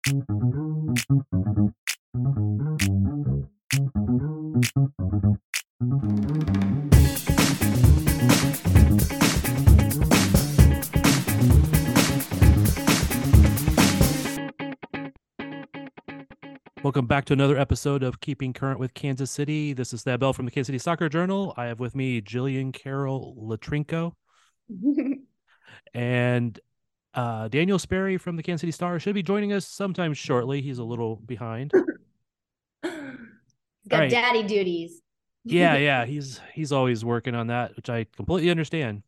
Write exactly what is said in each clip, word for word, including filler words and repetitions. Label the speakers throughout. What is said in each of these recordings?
Speaker 1: Welcome back to another episode of Keeping Current with Kansas City. This is Thad Bell from the Kansas City Soccer Journal. I have with me Jillian Carroll Latrinko and uh, Daniel Sperry from the Kansas City Star should be joining us sometime shortly. He's a little behind.
Speaker 2: He's
Speaker 1: All
Speaker 2: got
Speaker 1: right.
Speaker 2: daddy duties.
Speaker 1: Yeah, yeah. He's he's always working on that, which I completely understand.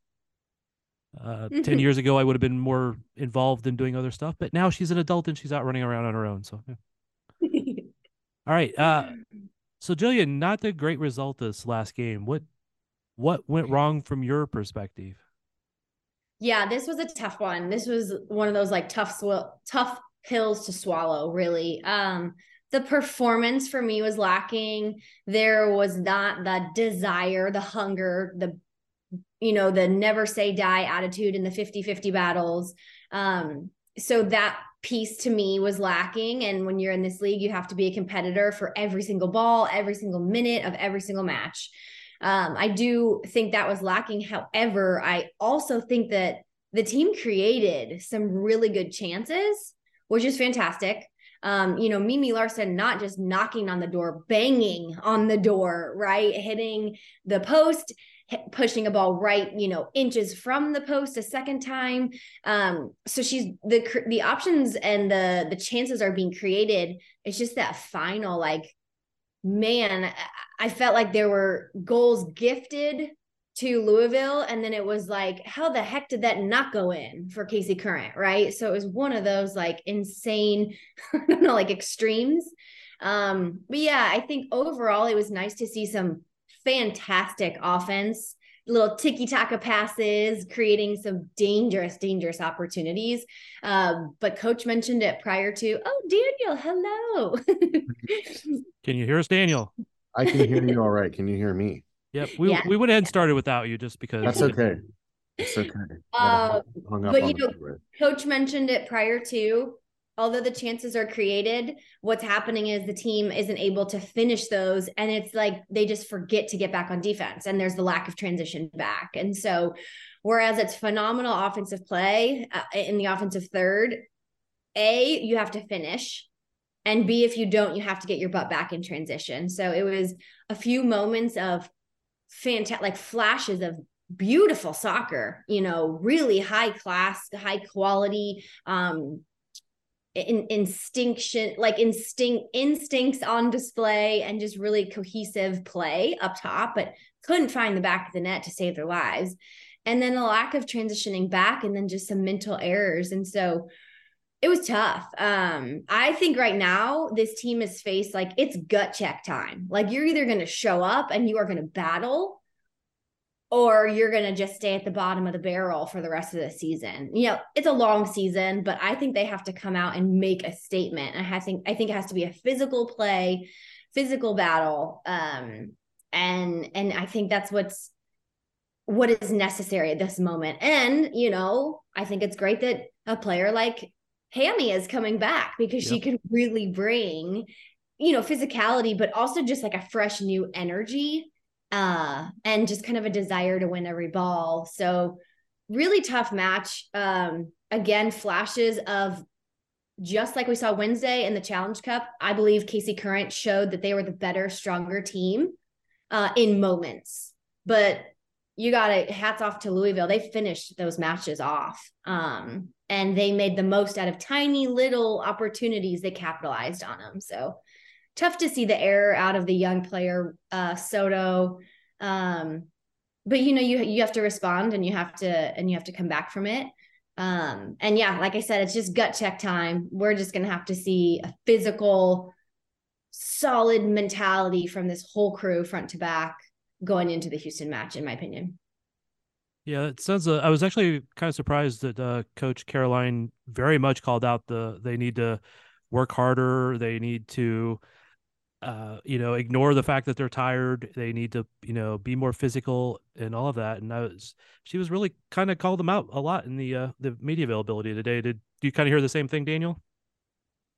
Speaker 1: Uh, ten years ago, I would have been more involved in doing other stuff, but now she's an adult and she's out running around on her own. So, yeah. All right. Uh, so Jillian, not the great result this last game. What what went wrong from your perspective?
Speaker 2: Yeah, this was a tough one. This was one of those like tough sw- tough pills to swallow, really. Um, the performance for me was lacking. There was not the desire, the hunger, the you know, the never say die attitude in the fifty-fifty battles. Um, so that piece to me was lacking. And when you're in this league, you have to be a competitor for every single ball, every single minute of every single match. Um, I do think that was lacking. However, I also think that the team created some really good chances, which is fantastic. Um, you know, Mimi Larson not just knocking on the door, banging on the door, right? Hitting the post, pushing a ball right, you know, inches from the post a second time. Um, so she's the the options and the the chances are being created. It's just that final, like, man, I felt like there were goals gifted to Louisville, and then it was like, how the heck did that not go in for Casey Current, right? So it was one of those like insane, I don't know, like extremes. Um, but yeah, I think overall it was nice to see some fantastic offense, little tiki-taka passes, creating some dangerous, dangerous opportunities. Um, but coach mentioned it prior to, oh, Daniel, hello.
Speaker 1: Can you hear us, Daniel?
Speaker 3: I can hear you all right. Can you hear me?
Speaker 1: Yep. We
Speaker 2: Yeah.
Speaker 1: we went ahead and started without you just because.
Speaker 3: That's okay. It's okay.
Speaker 2: Uh,
Speaker 3: hung up
Speaker 2: but
Speaker 3: on
Speaker 2: you know,
Speaker 3: it.
Speaker 2: coach mentioned it prior to, although the chances are created, what's happening is the team isn't able to finish those. And it's like they just forget to get back on defense. And there's the lack of transition back. And so, whereas it's phenomenal offensive play uh, in the offensive third, A, you have to finish. And B, if you don't, you have to get your butt back in transition. So it was a few moments of fantastic, like flashes of beautiful soccer, you know, really high class, high quality, um, in, instinction, like instinct, instincts on display, and just really cohesive play up top, but couldn't find the back of the net to save their lives. And then a lack of transitioning back, and then just some mental errors. And so it was tough. Um, I think right now this team is faced like it's gut check time. Like you're either going to show up and you are going to battle, or you're going to just stay at the bottom of the barrel for the rest of the season. You know, it's a long season, but I think they have to come out and make a statement. And I think I think it has to be a physical play, physical battle. Um, and and I think that's what's what is necessary at this moment. And, you know, I think it's great that a player like Hammy is coming back because yep. she can really bring, you know, physicality, but also just like a fresh new energy uh, and just kind of a desire to win every ball. So really tough match. Um, again, flashes of just like we saw Wednesday in the Challenge Cup. I believe Casey Current showed that they were the better, stronger team uh, in moments, but you got to hats off to Louisville. They finished those matches off. Um, and they made the most out of tiny little opportunities. They capitalized on them. So tough to see the error out of the young player, uh, Soto. Um, but you know, you, you have to respond and you have to, and you have to come back from it. Um, and yeah, like I said, it's just gut check time. We're just going to have to see a physical, solid mentality from this whole crew front to back going into the Houston match, in my opinion.
Speaker 1: Yeah, it sounds. Uh, I was actually kind of surprised that uh, Coach Caroline very much called out the they need to work harder. They need to, uh, you know, ignore the fact that they're tired. They need to, you know, be more physical and all of that. And I was, she was really kind of called them out a lot in the uh, the media availability today. Did you kind of hear the same thing, Daniel?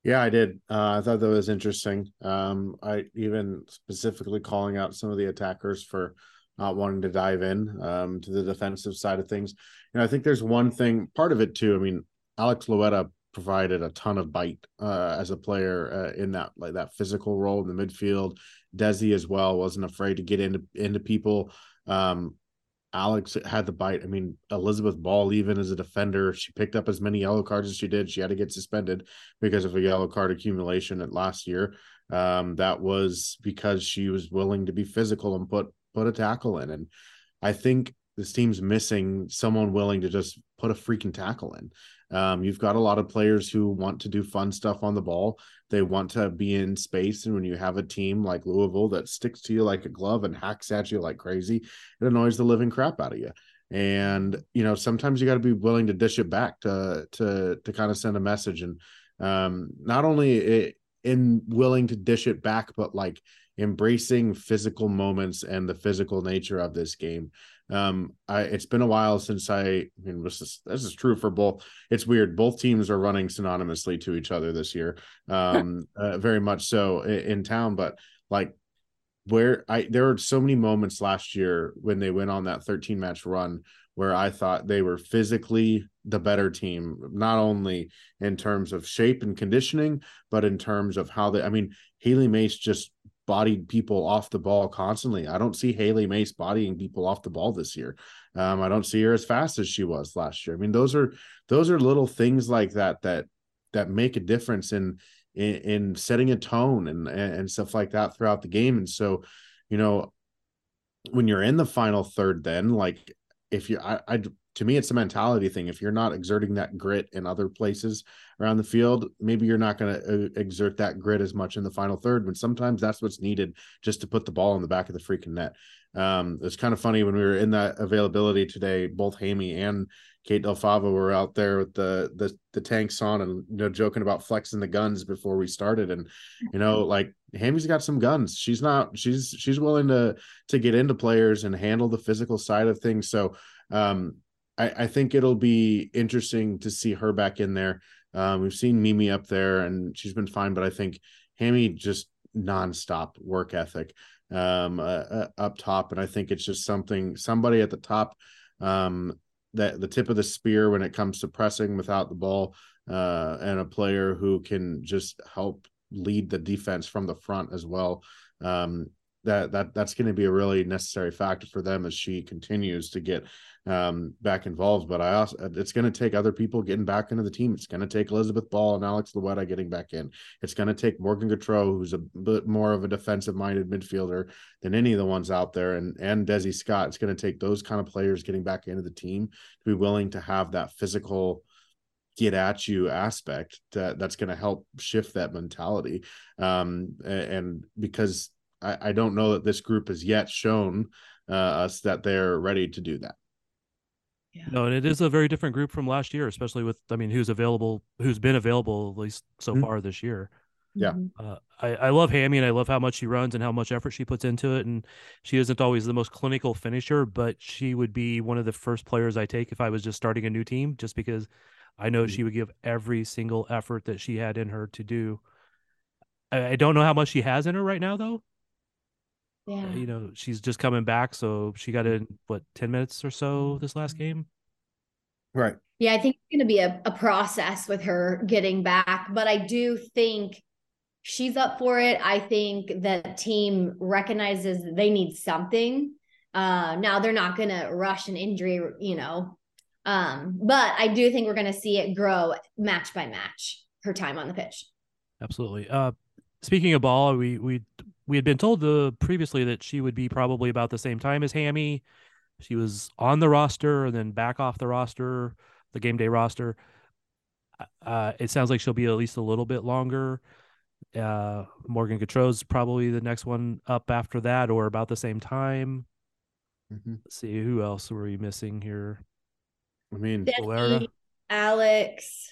Speaker 3: Yeah, I did. Uh, I thought that was interesting. Um, I even specifically calling out some of the attackers for not wanting to dive in um, to the defensive side of things. And I think there's one thing, part of it too. I mean, Alex Loetta provided a ton of bite uh, as a player uh, in that like that physical role in the midfield. Desi as well wasn't afraid to get into into people. Um, Alex had the bite. I mean, Elizabeth Ball, even as a defender, she picked up as many yellow cards as she did. She had to get suspended because of a yellow card accumulation at last year. Um, that was because she was willing to be physical and put put a tackle in. And I think this team's missing someone willing to just put a freaking tackle in. Um, you've got a lot of players who want to do fun stuff on the ball. They want to be in space. And when you have a team like Louisville that sticks to you like a glove and hacks at you like crazy, it annoys the living crap out of you. And, you know, sometimes you got to be willing to dish it back to, to, to kind of send a message. And um, not only it, in willing to dish it back, but like embracing physical moments and the physical nature of this game. Um, I, it's been a while since I, I mean, this is, this is true for both. It's weird. Both teams are running synonymously to each other this year. Um, uh, very much so in, in town, but like where I, there were so many moments last year when they went on that thirteen match run where I thought they were physically the better team, not only in terms of shape and conditioning, but in terms of how they, I mean, Haley Mace just bodied people off the ball constantly. I don't see Haley Mace bodying people off the ball this year. Um, I don't see her as fast as she was last year. I mean, those are, those are little things like that, that, that make a difference in, in, in setting a tone and, and stuff like that throughout the game. And so, you know, when you're in the final third, then like, if you, I, I, to me, it's a mentality thing. If you're not exerting that grit in other places around the field, maybe you're not going to exert that grit as much in the final third, but sometimes that's what's needed just to put the ball in the back of the freaking net. Um, it's kind of funny when we were in that availability today, both Hammy and Kate Del Favo were out there with the, the, the tanks on and, you know, joking about flexing the guns before we started. And, you know, like Hammy's got some guns. She's not, she's, she's willing to, to get into players and handle the physical side of things. So, um, I, I think it'll be interesting to see her back in there. Um, we've seen Mimi up there and she's been fine, but I think Hammy just nonstop work ethic um, uh, uh, up top. And I think it's just something, somebody at the top, um, that the tip of the spear when it comes to pressing without the ball, uh, and a player who can just help lead the defense from the front as well. Um, that that that's going to be a really necessary factor for them as she continues to get um, back involved. But I also, it's going to take other people getting back into the team. It's going to take Elizabeth Ball and Alex Loetta getting back in. It's going to take Morgan Gautreau, who's a bit more of a defensive-minded midfielder than any of the ones out there, and and Desi Scott. It's going to take those kind of players getting back into the team to be willing to have that physical get at you aspect that that's going to help shift that mentality. Um, and because I, I don't know that this group has yet shown uh, us that they're ready to do that.
Speaker 1: Yeah. No, and it is a very different group from last year, especially with, I mean, who's available, who's been available at least so mm-hmm. far this year.
Speaker 3: Yeah.
Speaker 1: Uh, I, I love Hammy and I love how much she runs and how much effort she puts into it. And she isn't always the most clinical finisher, but she would be one of the first players I take if I was just starting a new team, just because I know mm-hmm. she would give every single effort that she had in her to do. I, I don't know how much she has in her right now, though.
Speaker 2: Yeah.
Speaker 1: Uh, you know, she's just coming back. So she got in, what, ten minutes or so this last game?
Speaker 3: Right.
Speaker 2: Yeah, I think it's going to be a, a process with her getting back. But I do think she's up for it. I think the team recognizes they need something. Uh, now, they're not going to rush an injury, you know. Um, but I do think we're going to see it grow match by match, her time on the pitch.
Speaker 1: Absolutely. Uh, speaking of Ball, we we we had been told the, previously that she would be probably about the same time as Hammy. She was on the roster and then back off the roster, the game day roster. Uh, it sounds like she'll be at least a little bit longer. Uh, Morgan Gautreau's probably the next one up after that, or about the same time.
Speaker 3: Mm-hmm.
Speaker 1: Let's see, who else were we missing here?
Speaker 3: I mean,
Speaker 2: Desi, Alex.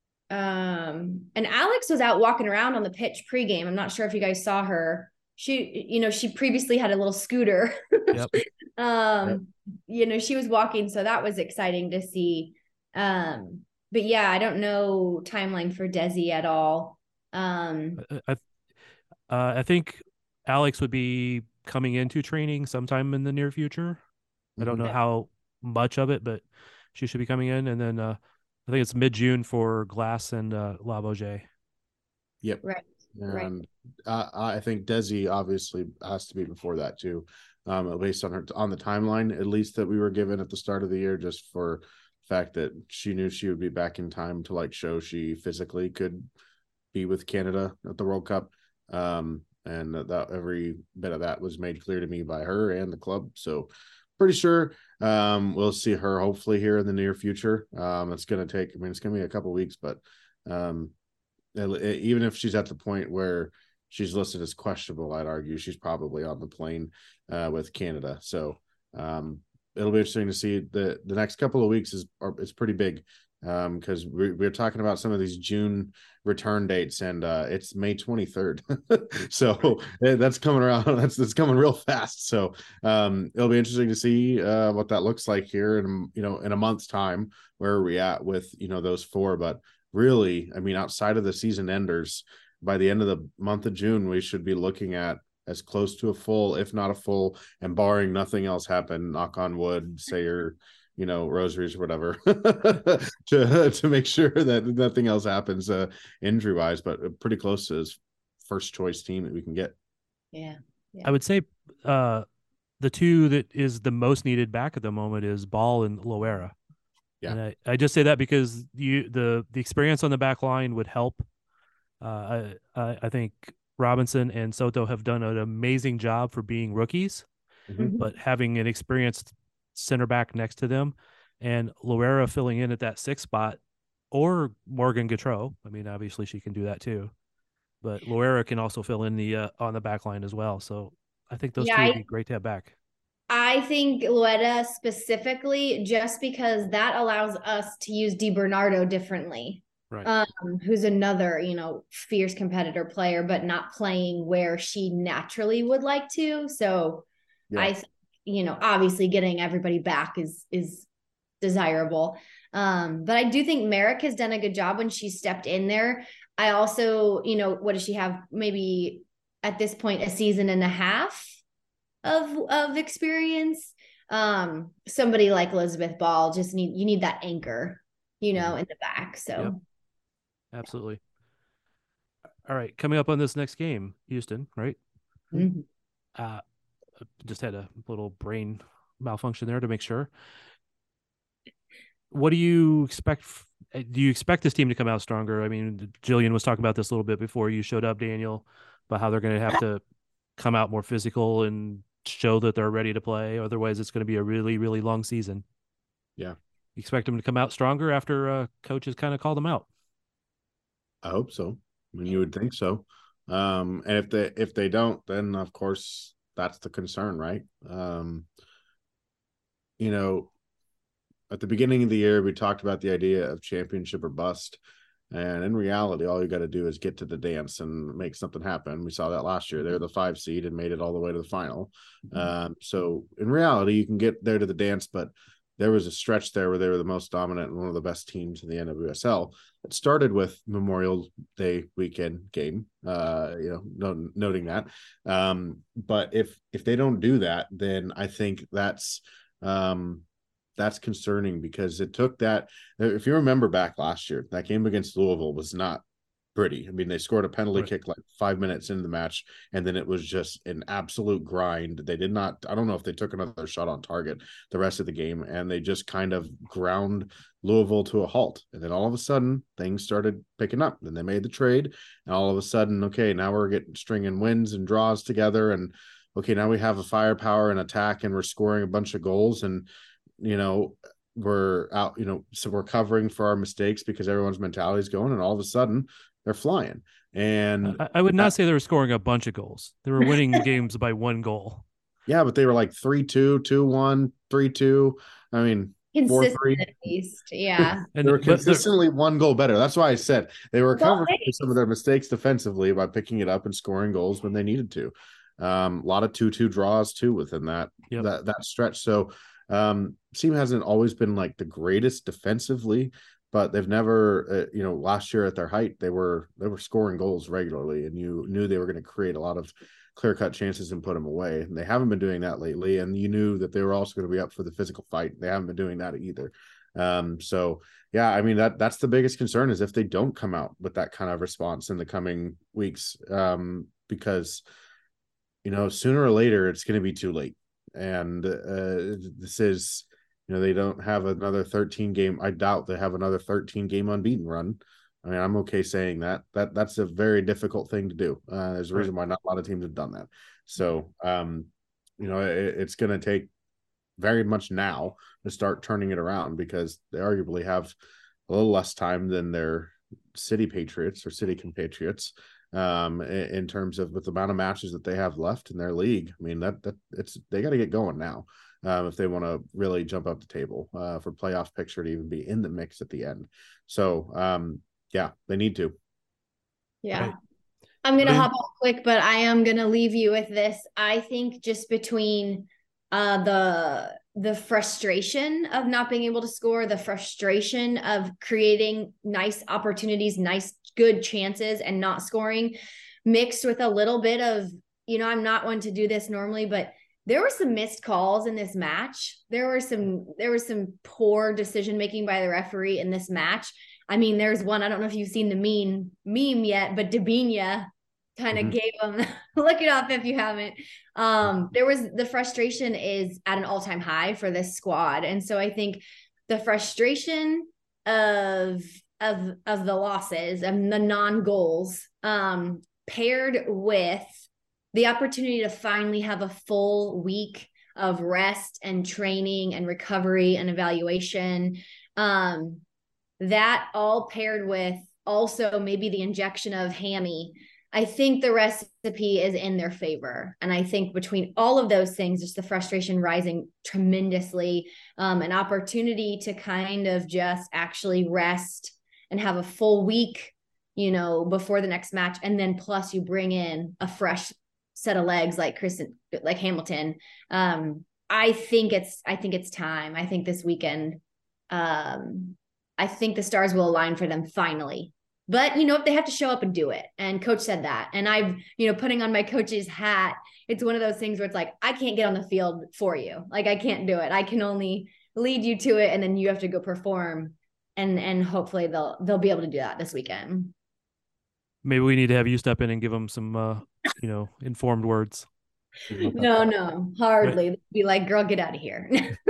Speaker 2: Um, and Alex was out walking around on the pitch pregame. I'm not sure if you guys saw her. She, you know, she previously had a little scooter.
Speaker 1: Yep.
Speaker 2: um,
Speaker 3: yep.
Speaker 2: You know, she was walking, so that was exciting to see. Um, but yeah, I don't know timeline for Desi at all. Um,
Speaker 1: I I, uh, I think Alex would be coming into training sometime in the near future. I don't know
Speaker 3: Mhm.
Speaker 1: how much of it, but she should be coming in. And then uh, I think it's mid June for Glass and uh, Lavoisier.
Speaker 3: Yep.
Speaker 2: right, right.
Speaker 3: And uh, I think Desi obviously has to be before that too, um, based on her on the timeline at least that we were given at the start of the year, just for the fact that she knew she would be back in time to like show she physically could be with Canada at the World Cup. Um, and that every bit of that was made clear to me by her and the club. So pretty sure um, we'll see her hopefully here in the near future. Um, it's going to take, I mean, it's going to be a couple weeks, but um, even if she's at the point where she's listed as questionable, I'd argue she's probably on the plane uh, with Canada. So um, it'll be interesting to see. the The next couple of weeks is are, is pretty big because um, we're, we're talking about some of these June return dates, and uh, it's May twenty-third. So that's coming around. That's that's coming real fast. So um, it'll be interesting to see uh, what that looks like here in you know in a month's time. Where are we at with you know those four? But really, I mean, outside of the season enders, by the end of the month of June, we should be looking at as close to a full, if not a full, and barring nothing else happen, knock on wood, say your, you know, rosaries or whatever, to to make sure that nothing else happens uh, injury wise, but pretty close to his first choice team that we can get.
Speaker 2: Yeah. yeah.
Speaker 1: I would say uh, the two that is the most needed back at the moment is Ball and Loera.
Speaker 3: Yeah.
Speaker 1: And I, I just say that because you the the experience on the back line would help. Uh, I I think Robinson and Soto have done an amazing job for being rookies,
Speaker 3: Mhm.
Speaker 1: but having an experienced center back next to them, and Loera filling in at that sixth spot, or Morgan Gautreau. I mean, obviously she can do that too, but Loera can also fill in the uh, on the back line as well. So I think those
Speaker 2: Yeah,
Speaker 1: two would
Speaker 2: I,
Speaker 1: be great to have back.
Speaker 2: I think Luetta specifically, just because that allows us to use DiBernardo differently.
Speaker 1: Right.
Speaker 2: Um, who's another, you know, fierce competitor player, but not playing where she naturally would like to. So
Speaker 3: Yeah.
Speaker 2: I, you know, obviously getting everybody back is is desirable. Um, but I do think Merrick has done a good job when she stepped in there. I also, you know, what does she have? Maybe at this point, a season and a half of of experience. Um, somebody like Elizabeth Ball just need you need that anchor, you know,
Speaker 3: Mhm.
Speaker 2: in the back. So
Speaker 1: Yep. Absolutely. All right, coming up on this next game, Houston, right?
Speaker 2: mm-hmm.
Speaker 1: Uh, just had a little brain malfunction there to make sure. What do you expect? Do you expect this team to come out stronger? I mean, Jillian was talking about this a little bit before you showed up, Daniel, about how they're going to have to come out more physical and show that they're ready to play. Otherwise, it's going to be a really, really long season.
Speaker 3: Yeah.
Speaker 1: You expect them to come out stronger after uh, coaches kind of call them out?
Speaker 3: I hope so. I mean, you would think so. Um, and if they if they don't, then of course that's the concern, right? Um, you know, at the beginning of the year, we talked about the idea of championship or bust. And in reality, all you got to do is get to the dance and make something happen. We saw that last year. They're the five seed and made it all the way to the final. Um, so in reality, you can get there to the dance, but there was a stretch there where they were the most dominant and one of the best teams in the N W S L. It started with Memorial Day weekend game, uh, you know, no, noting that. Um, but if if they don't do that, then I think that's um, that's concerning because it took that. If you remember back last year, that game against Louisville was not pretty. I mean, they scored a penalty
Speaker 1: Right.
Speaker 3: kick like five minutes into the match, and then it was just an absolute grind. They did not, I don't know if they took another shot on target the rest of the game, and they just kind of ground Louisville to a halt. And then all of a sudden, things started picking up. Then they made the trade, and all of a sudden, okay, now we're getting stringing wins and draws together, and okay, now we have a firepower and attack, and we're scoring a bunch of goals, and you know, we're out, you know, so we're covering for our mistakes because everyone's mentality is going, and all of a sudden they're flying. And
Speaker 1: I, I would not say they were scoring a bunch of goals. They were winning games by one goal.
Speaker 3: Yeah, but they were like three two, two one, three two. I mean, four three.
Speaker 2: Consistent at least, yeah.
Speaker 3: They were
Speaker 1: And but they're-
Speaker 3: consistently one goal better. That's why I said they were
Speaker 2: Well,
Speaker 3: covering for some of their mistakes defensively by picking it up and scoring goals when they needed to. Um, a lot of two two draws too within that
Speaker 1: Yep.
Speaker 3: that that stretch. So um, team hasn't always been like the greatest defensively, but they've never, uh, you know, last year at their height, they were they were scoring goals regularly, and you knew they were going to create a lot of clear-cut chances and put them away. And they haven't been doing that lately, and you knew that they were also going to be up for the physical fight. They haven't been doing that either. Um, so yeah, I mean, that that's the biggest concern, is if they don't come out with that kind of response in the coming weeks, um, because, you know, sooner or later it's going to be too late. And uh, this is, you know, they don't have another thirteen game. I doubt they have another thirteen game unbeaten run. I mean, I'm okay saying that. That that's a very difficult thing to do. Uh, there's a reason why not a lot of teams have done that. So, um, you know, it, it's going to take very much now to start turning it around, because they arguably have a little less time than their city Patriots or city compatriots, um, in, in terms of with the amount of matches that they have left in their league. I mean, that that it's they got to get going now. Um, if they want to really jump up the table uh, for playoff picture to even be in the mix at the end. So, um, yeah, they need to.
Speaker 2: Yeah.
Speaker 1: Right.
Speaker 2: I'm going to
Speaker 1: Then-
Speaker 2: hop off quick, but I am going to leave you with this. I think just between uh, the the frustration of not being able to score, the frustration of creating nice opportunities, nice, good chances and not scoring, mixed with a little bit of, you know, I'm not one to do this normally, but there were some missed calls in this match. There were some, there was some poor decision-making by the referee in this match. I mean, there's one, I don't know if you've seen the meme meme yet, but Dabinia kind of mm-hmm. gave them, look it up if you haven't. Um, there was, the frustration is at an all-time high for this squad. And so I think the frustration of, of, of the losses and the non-goals, um, paired with the opportunity to finally have a full week of rest and training and recovery and evaluation, um, that all paired with also maybe the injection of Hammy, I think the recipe is in their favor. And I think between all of those things, just the frustration rising tremendously, um, an opportunity to kind of just actually rest and have a full week, you know, before the next match. And then plus you bring in a fresh set of legs like Chris, like Hamilton. Um, I think it's, I think it's time. I think this weekend, um, I think the stars will align for them finally. But, you know, if they have to show up and do it, and coach said that, and I've, you know, putting on my coach's hat, it's one of those things where it's like, I can't get on the field for you. Like, I can't do it. I can only lead you to it. And then you have to go perform, and, and hopefully they'll, they'll be able to do that this weekend.
Speaker 1: Maybe we need to have you step in and give them some, uh, you know, informed words.
Speaker 2: No, no, hardly. Right. Be like, girl, get out of here.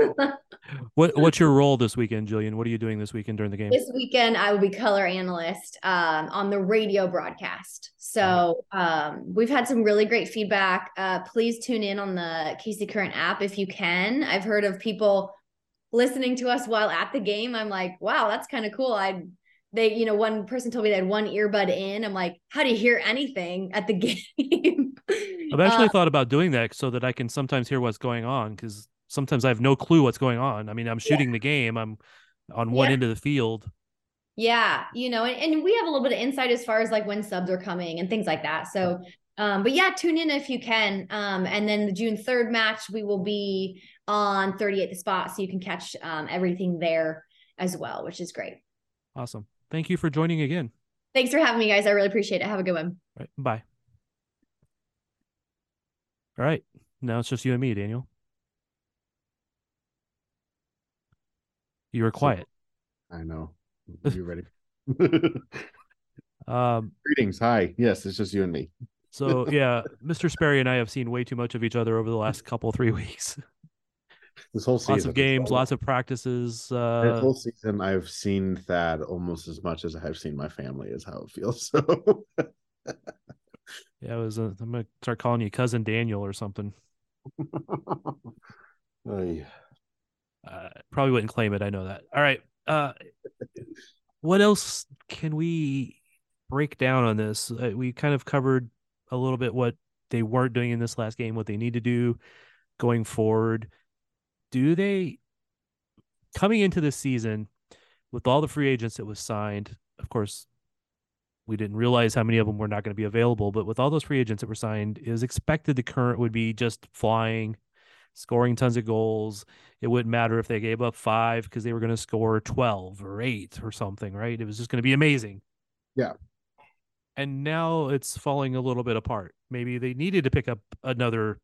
Speaker 1: What What's your role this weekend, Jillian? What are you doing this weekend during the game?
Speaker 2: This weekend, I will be color analyst um, on the radio broadcast. So um, we've had some really great feedback. Uh, please tune in on the K C Current app if you can. I've heard of people listening to us while at the game. I'm like, wow, that's kind of cool. I They, you know, one person told me they had one earbud in. I'm like, how do you hear anything at the game?
Speaker 1: I've actually
Speaker 2: uh,
Speaker 1: thought about doing that so that I can sometimes hear what's going on, because sometimes I have no clue what's going on. I mean, I'm shooting yeah. the game. I'm on one yeah. end of the field.
Speaker 2: Yeah. You know, and, and we have a little bit of insight as far as like when subs are coming and things like that. So, um, but yeah, tune in if you can. Um, and then the June third match, we will be on thirty-eight The Spot. So you can catch um, everything there as well, which is great.
Speaker 1: Awesome. Thank you for joining again.
Speaker 2: Thanks for having me, guys. I really appreciate it. Have a good one.
Speaker 1: All right. Bye. All right. Now it's just you and me, Daniel. You were quiet.
Speaker 3: I know. Are you ready?
Speaker 1: um,
Speaker 3: Greetings. Hi. Yes, it's just you and me.
Speaker 1: So, yeah, Mister Sperry and I have seen way too much of each other over the last couple, three weeks.
Speaker 3: This whole season.
Speaker 1: Lots of games, lots of practices. Uh,
Speaker 3: this whole season, I've seen Thad almost as much as I've seen my family, is how it feels. So,
Speaker 1: yeah, it was. A, I'm gonna start calling you Cousin Daniel or something.
Speaker 3: Oh, yeah.
Speaker 1: Uh, probably wouldn't claim it. I know that. All right. Uh, what else can we break down on this? Uh, we kind of covered a little bit what they weren't doing in this last game, what they need to do going forward. Do they, coming into this season with all the free agents that was signed, of course, we didn't realize how many of them were not going to be available, but with all those free agents that were signed, it was expected the Current would be just flying, scoring tons of goals. It wouldn't matter if they gave up five because they were going to score twelve or eight or something, right? It was just going to be amazing.
Speaker 3: Yeah.
Speaker 1: And now it's falling a little bit apart. Maybe they needed to pick up another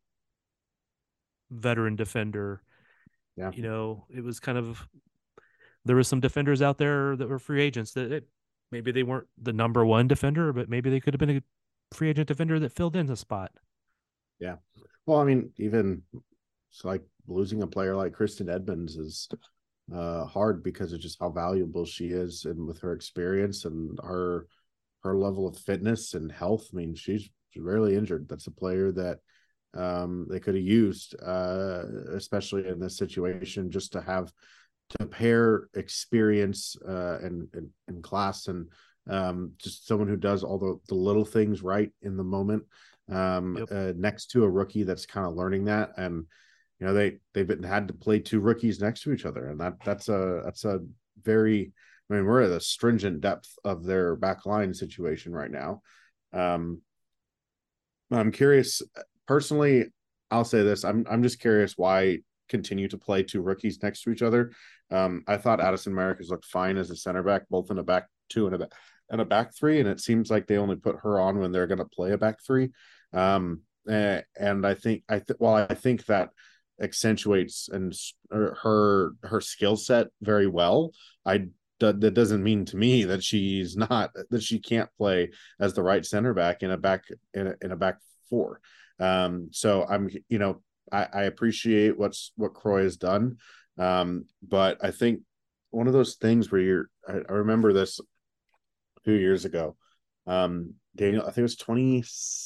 Speaker 1: veteran defender.
Speaker 3: Yeah.
Speaker 1: You know, it was kind of, there was some defenders out there that were free agents that it, maybe they weren't the number one defender, but maybe they could have been a free agent defender that filled in the spot.
Speaker 3: Yeah. Well, I mean, even it's like losing a player like Kristen Edmonds is uh, hard because of just how valuable she is, and with her experience and her her level of fitness and health. I mean, she's rarely injured. That's a player that um, they could have used, uh, especially in this situation, just to have to pair experience uh, and, and and class, and um, just someone who does all the, the little things right in the moment, um, yep. uh, next to a rookie that's kind of learning that. And you know, they they've been, had to play two rookies next to each other, and that that's a that's a very, I mean, we're at a stringent depth of their back line situation right now. Um, I'm curious personally. I'll say this: I'm I'm just curious why continue to play two rookies next to each other. Um, I thought Addison Marcus looked fine as a center back, both in a back two and a back and a back three, and it seems like they only put her on when they're going to play a back three. Um, and I think I th- well, I think that accentuates and her her skill set very well. I that doesn't mean to me that she's not, that she can't play as the right center back in a back in a, in a back four. Um, so I'm, you know, I, I appreciate what's what Croy has done, um, but I think one of those things where you're, I, I remember this a few years ago, um, Daniel, I think it was twenty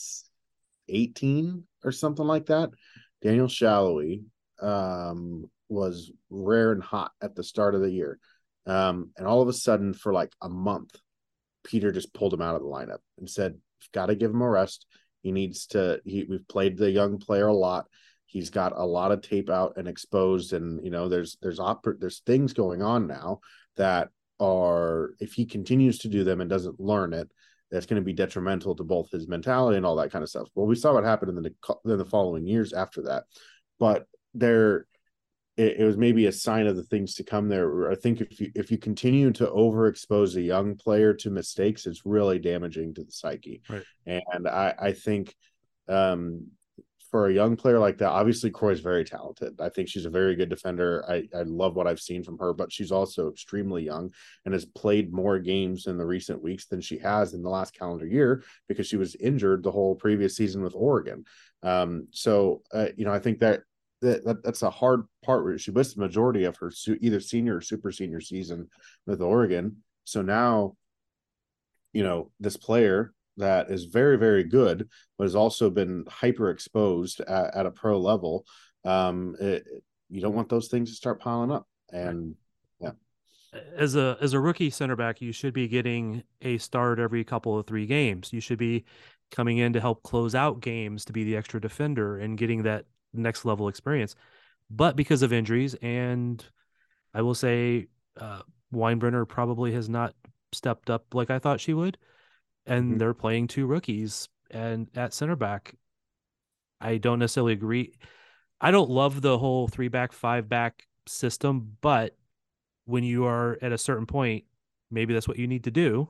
Speaker 3: eighteen or something like that. Daniel Shallowy um, was rare and hot at the start of the year. Um, and all of a sudden, for like a month, Peter just pulled him out of the lineup and said, "You've got to give him a rest. He needs to, he, we've played the young player a lot. He's got a lot of tape out and exposed. And, you know, there's, there's, oper- there's things going on now that are, if he continues to do them and doesn't learn it, that's going to be detrimental to both his mentality and all that kind of stuff." Well, we saw what happened in the, in the following years after that, but there, it, it was maybe a sign of the things to come there. I think if you, if you continue to overexpose a young player to mistakes, it's really damaging to the psyche.
Speaker 1: Right.
Speaker 3: And I, I think um, for a young player like that, obviously Croy's very talented. I think she's a very good defender. I, I love what I've seen from her, but she's also extremely young and has played more games in the recent weeks than she has in the last calendar year because she was injured the whole previous season with Oregon. Um, so, uh, you know, I think that, that, that that's a hard part where she missed the majority of her su- either senior or super senior season with Oregon. So now, you know, this player that is very, very good, but has also been hyper exposed at, at a pro level. Um, it, you don't want those things to start piling up. And yeah,
Speaker 1: as a as a rookie center back, you should be getting a start every couple of three games. You should be coming in to help close out games, to be the extra defender and getting that next level experience. But because of injuries, and I will say uh, Weinbrenner probably has not stepped up like I thought she would. And mm-hmm. they're playing two rookies and at center back. I don't necessarily agree. I don't love the whole three back, five back system, but when you are at a certain point, maybe that's what you need to do.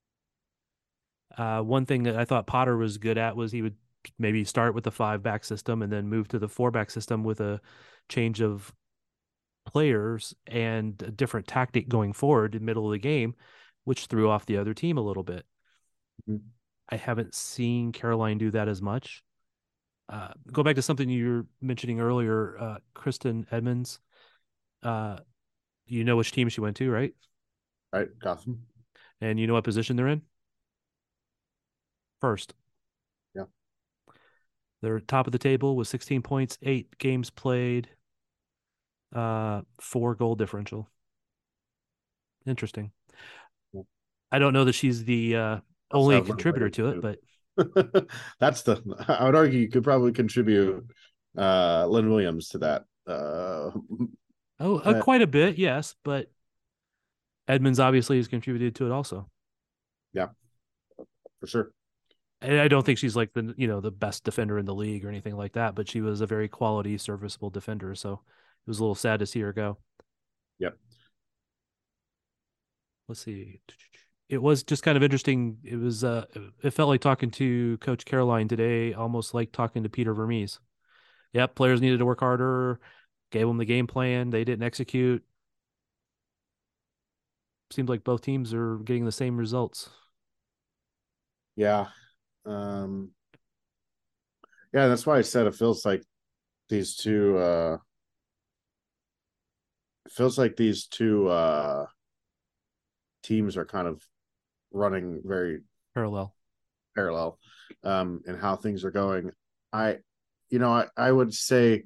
Speaker 1: Uh, one thing that I thought Potter was good at was he would maybe start with the five back system and then move to the four back system with a change of players and a different tactic going forward in the middle of the game, which threw off the other team a little bit. Mm-hmm. I haven't seen Caroline do that as much. Uh, go back to something you were mentioning earlier, uh, Kristen Edmonds. Uh, you know which team she went to, right?
Speaker 3: Right, Gotham.
Speaker 1: And you know what position they're in? First.
Speaker 3: Yeah.
Speaker 1: They're top of the table with sixteen points, eight games played, uh, four goal differential. Interesting. Yeah. I don't know that she's the uh, only contributor to it, but
Speaker 3: that's the, I would argue you could probably contribute uh, Lynn Williams to that. Uh,
Speaker 1: oh, uh, quite a bit, yes, but Edmonds obviously has contributed to it also.
Speaker 3: Yeah, for sure.
Speaker 1: And I don't think she's like the you know the best defender in the league or anything like that, but she was a very quality, serviceable defender. So it was a little sad to see her go.
Speaker 3: Yep.
Speaker 1: Let's see. It was just kind of interesting. It was uh it felt like talking to Coach Caroline today, almost like talking to Peter Vermees. Yep, players needed to work harder, gave them the game plan, they didn't execute. Seems like both teams are getting the same results.
Speaker 3: Yeah. Um yeah, that's why I said it feels like these two uh it feels like these two uh teams are kind of running very
Speaker 1: Parallel.
Speaker 3: parallel um in how things are going. I you know, I, I would say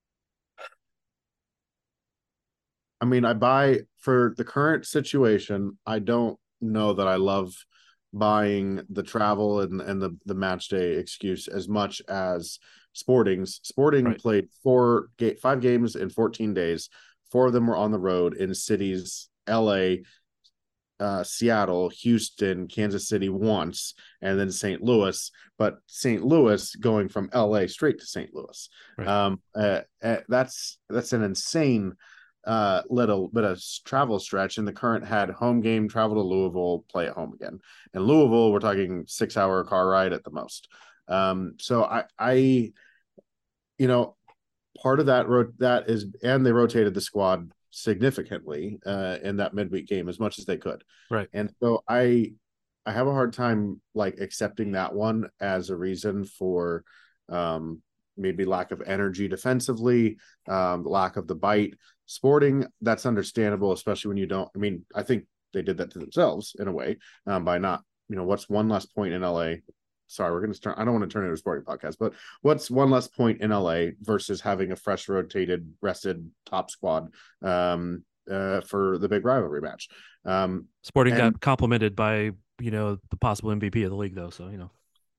Speaker 3: I mean, I buy for the current situation, I don't know that I love buying the travel and and the the match day excuse as much as Sporting's. Sporting
Speaker 1: Right.
Speaker 3: played four ga- five games in fourteen days. Four of them were on the road in cities L A, uh, Seattle, Houston, Kansas City once, and then Saint Louis. But Saint Louis going from L A straight to Saint Louis.
Speaker 1: Right.
Speaker 3: Um, uh, uh, that's that's an insane uh little bit of travel stretch. And the current had home game, travel to Louisville, play at home again. And Louisville, we're talking six hour car ride at the most. Um, so I, I, you know, part of that wrote that is, and they rotated the squad significantly uh, in that midweek game as much as they could.
Speaker 1: Right.
Speaker 3: And so I, I have a hard time like accepting that one as a reason for um, maybe lack of energy defensively, um, lack of the bite. Sporting, that's understandable, especially when you don't. I mean, I think they did that to themselves in a way um, by not, you know, what's one less point in L A? Sorry, we're going to start. I don't want to turn it into a sporting podcast, but what's one less point in L A versus having a fresh, rotated, rested top squad um, uh, for the big rivalry match? Um,
Speaker 1: Sporting
Speaker 3: and
Speaker 1: got complimented by, you know, the possible M V P of the league, though. So, you know,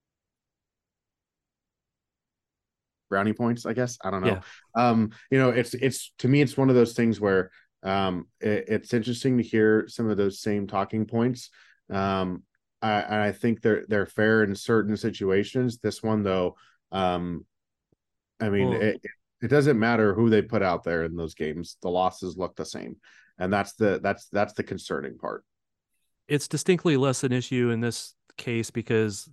Speaker 3: brownie points, I guess. I don't know.
Speaker 1: yeah.
Speaker 3: Um, you know, it's it's to me, it's one of those things where um, it, it's interesting to hear some of those same talking points. Um, I, I think they're they're fair in certain situations. This one, though, um, I mean,
Speaker 1: Well,
Speaker 3: it it doesn't matter who they put out there in those games. The losses look the same, and that's the that's that's the concerning part.
Speaker 1: it's distinctly less an issue in this case because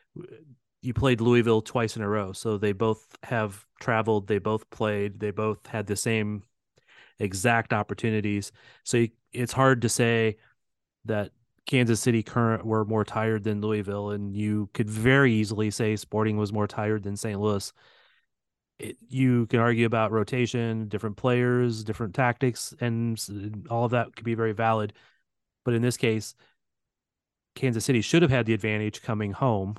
Speaker 1: you played Louisville twice in a row. So they both have traveled, they both played, they both had the same exact opportunities. So you, it's hard to say that Kansas City Current were more tired than Louisville, and you could very easily say Sporting was more tired than Saint Louis. It, you can argue about rotation, different players, different tactics, and all of that could be very valid. But in this case, Kansas City should have had the advantage coming home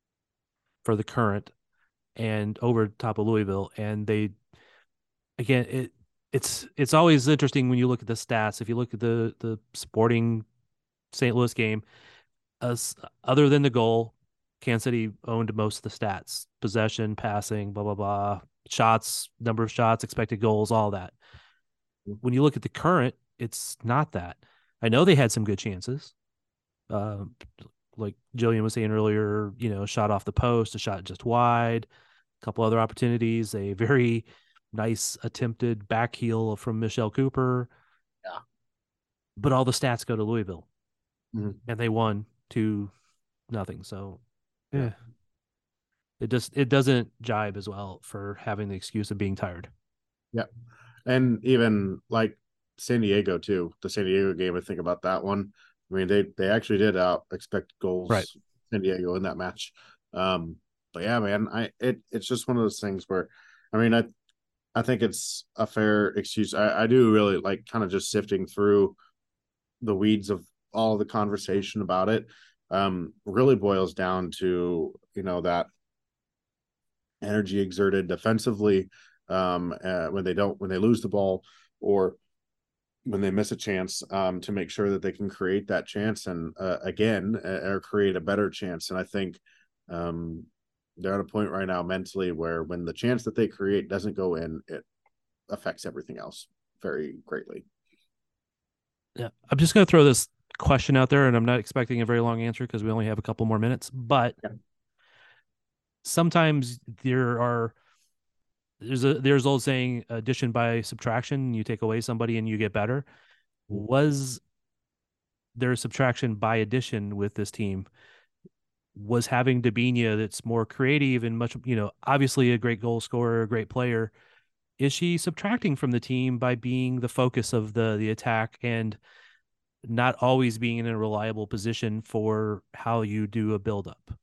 Speaker 1: for the Current and over top of Louisville, and they again it it's it's always interesting when you look at the stats. If you look at the the Sporting Saint Louis game, as other than the goal, Kansas City owned most of the stats: possession, passing, blah blah blah, shots, number of shots, expected goals, all that. When you look at the Current, it's not that. I know they had some good chances. Uh, like Jillian was saying earlier, you know, shot off the post, a shot just wide, a couple other opportunities, a very nice attempted back heel from Michelle Cooper.
Speaker 3: Yeah.
Speaker 1: But all the stats go to Louisville,
Speaker 3: mm-hmm.
Speaker 1: and they won two nothing. So yeah.
Speaker 3: yeah,
Speaker 1: it just it doesn't jibe as well for having the excuse of being tired.
Speaker 3: Yeah, and even like San Diego too. The San Diego game, I think about that one. I mean, they they actually did out expect goals,
Speaker 1: right.
Speaker 3: San Diego in that match. Um, but yeah, man, I it it's just one of those things where, I mean, I I think it's a fair excuse. I, I do really like kind of just sifting through the weeds of all the conversation about it. Um, really boils down to, you know, that energy exerted defensively um, uh, when they don't when they lose the ball or when they miss a chance um, to make sure that they can create that chance and uh, again uh, or create a better chance. And I think um, they're at a point right now mentally where when the chance that they create doesn't go in, it affects everything else very greatly.
Speaker 1: Yeah, I'm just going to throw this question out there, and I'm not expecting a very long answer because we only have a couple more minutes. But
Speaker 3: yeah.
Speaker 1: sometimes there are there's a there's old saying, addition by subtraction. You take away somebody and you get better. Was there subtraction by addition with this team? Was having Debinha, that's more creative and much, you know, obviously a great goal scorer, a great player. Is she subtracting from the team by being the focus of the the attack and not always being in a reliable position for how you do a buildup?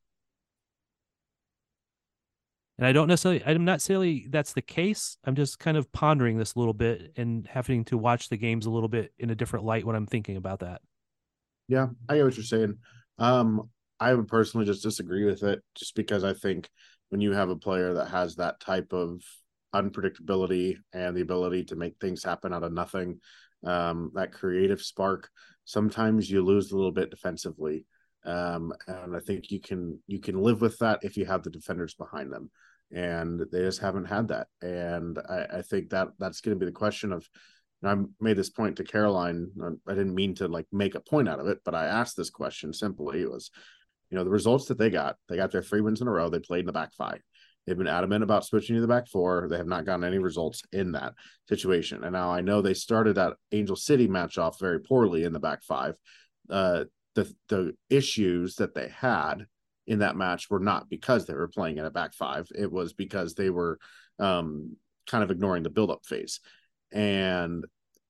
Speaker 1: And I don't necessarily, I'm not necessarily that's the case. I'm just kind of pondering this a little bit and having to watch the games a little bit in a different light when I'm thinking about that.
Speaker 3: Yeah, I get what you're saying. Um, I would personally just disagree with it, just because I think when you have a player that has that type of unpredictability and the ability to make things happen out of nothing, um, that creative spark, sometimes you lose a little bit defensively. Um, and I think you can you can live with that if you have the defenders behind them, and they just haven't had that. And I, I think that that's going to be the question of. And I made this point to Caroline. I didn't mean to like make a point out of it, but I asked this question simply. It was, you know, the results that they got, they got their three wins in a row. They played in the back five. They've been adamant about switching to the back four. They have not gotten any results in that situation. And now I know they started that Angel City match off very poorly in the back five. Uh, the, the issues that they had in that match were not because they were playing in a back five. It was because they were um, kind of ignoring the build-up phase. And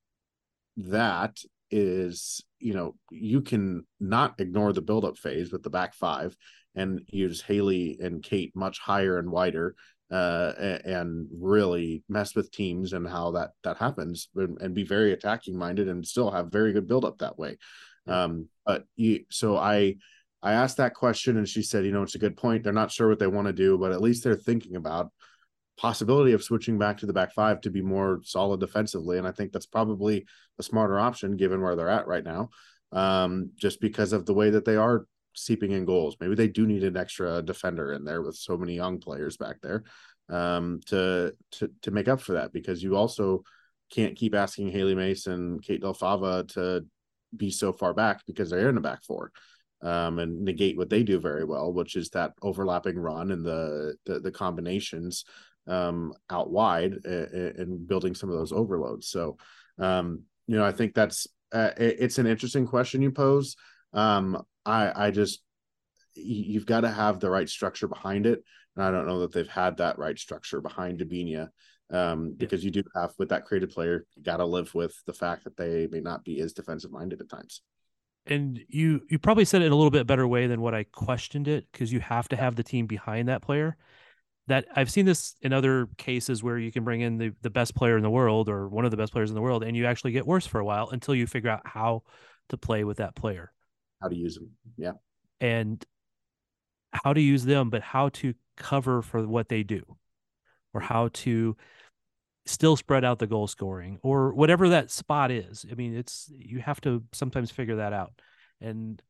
Speaker 3: that is, you know, you can not ignore the build-up phase with the back five and use Haley and Kate much higher and wider, uh, and really mess with teams and how that that happens, and, and be very attacking minded and still have very good build-up that way. Yeah. Um, but you, so I, I asked that question and she said, you know, it's a good point. They're not sure what they want to do, but at least they're thinking about possibility of switching back to the back five to be more solid defensively. And I think that's probably a smarter option given where they're at right now, um, just because of the way that they are seeping in goals. Maybe they do need an extra defender in there with so many young players back there, um, to, to, to make up for that, because you also can't keep asking Haley Mason, Kate Del Fava to be so far back because they're in the back four. Um, and negate what they do very well, which is that overlapping run and the the, the combinations um, out wide and, and building some of those overloads. So, um, you know, I think that's uh, it, it's an interesting question you pose. Um, I I just you've got to have the right structure behind it, and I don't know that they've had that right structure behind Debinha. Um, because you do have, with that creative player, you got to live with the fact that they may not be as defensive minded at times.
Speaker 1: And you you probably said it in a little bit better way than what I questioned it, because you have to have the team behind that player. That I've seen this in other cases where you can bring in the, the best player in the world or one of the best players in the world, and you actually get worse for a while until you figure out how to play with that player.
Speaker 3: How to use them. Yeah.
Speaker 1: And how to use them, but how to cover for what they do, or how to still spread out the goal scoring or whatever that spot is. I mean, it's, you have to sometimes figure that out. And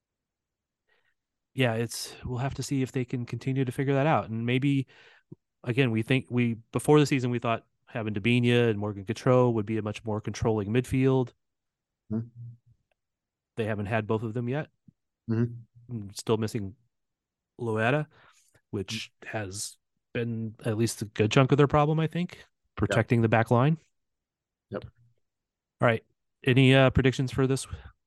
Speaker 1: yeah, it's, we'll have to see if they can continue to figure that out. And maybe, again, we think we, before the season, we thought having Debinha and Morgan Gautreau would be a much more controlling midfield. Mm-hmm. They haven't had both of them yet. Mm-hmm. Still missing Loetta, which has been at least a good chunk of their problem, I think, protecting yep. the back line.
Speaker 3: Yep.
Speaker 1: All right. Any uh, predictions for this?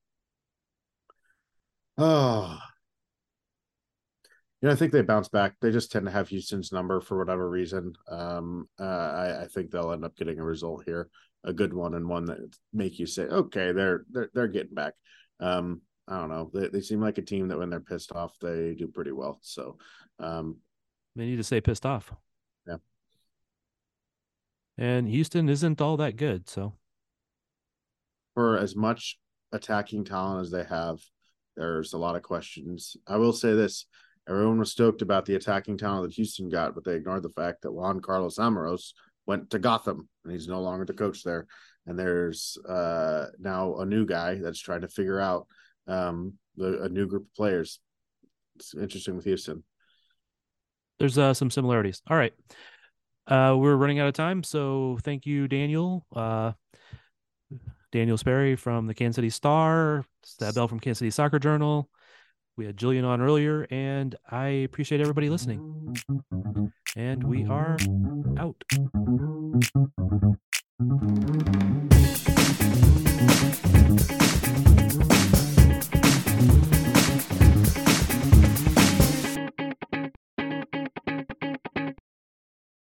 Speaker 3: Oh, you know, I think they bounce back. They just tend to have Houston's number for whatever reason. Um, uh, I, I think they'll end up getting a result here, a good one, and one that make you say, okay, they're they're they're getting back. Um, I don't know. They they seem like a team that when they're pissed off, they do pretty well. So um,
Speaker 1: they need to stay pissed off.
Speaker 3: Yeah.
Speaker 1: And Houston isn't all that good. So
Speaker 3: for as much attacking talent as they have, there's a lot of questions. I will say this. Everyone was stoked about the attacking talent that Houston got, but they ignored the fact that Juan Carlos Amoros went to Gotham, and he's no longer the coach there. And there's uh, now a new guy that's trying to figure out um, the, a new group of players. It's interesting with Houston.
Speaker 1: There's uh, some similarities. All right. Uh, we're running out of time, so thank you, Daniel. Uh, Daniel Sperry from the Kansas City Star, Stab Bell from Kansas City Soccer Journal. We had Jillian on earlier, and I appreciate everybody listening. And we are out.